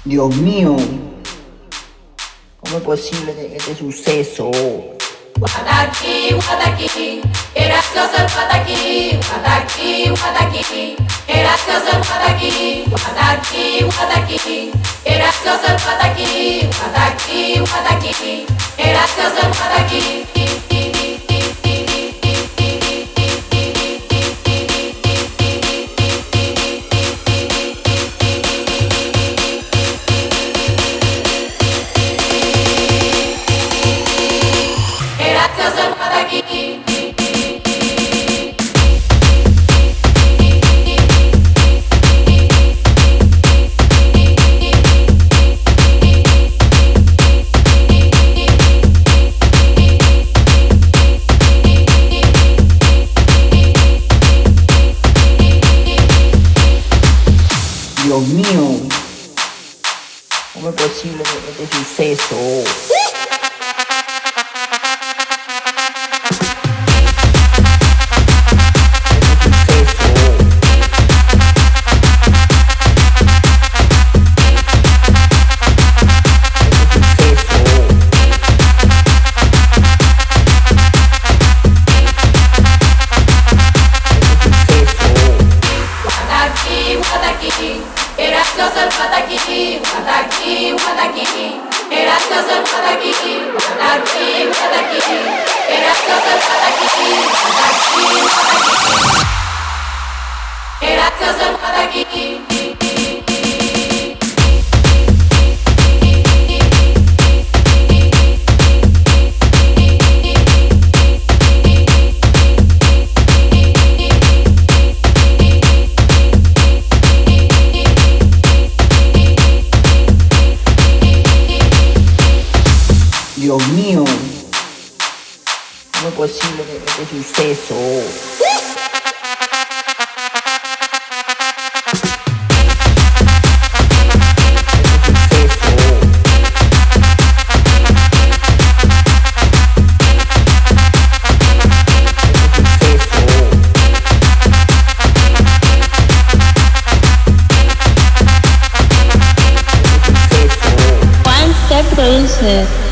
Dios mío, ¿cómo es posible este suceso? Guataqui, guataqui, qué gracioso el guataqui, guataqui, guataqui, qué gracioso el guataqui, guataqui, guataqui, qué gracioso el guataqui, guataqui, guataqui, qué gracioso el guataqui. Dios mío, ¿cómo es posible este suceso? Qué gracioso el guataqui, guataqui, guataqui, qué gracioso el guataqui, guataqui, guataqui, qué gracioso el guataqui, guataqui, guataqui, qué gracioso el guataqui. Dios mío, ¿cómo es posible este suceso? Juan te produce.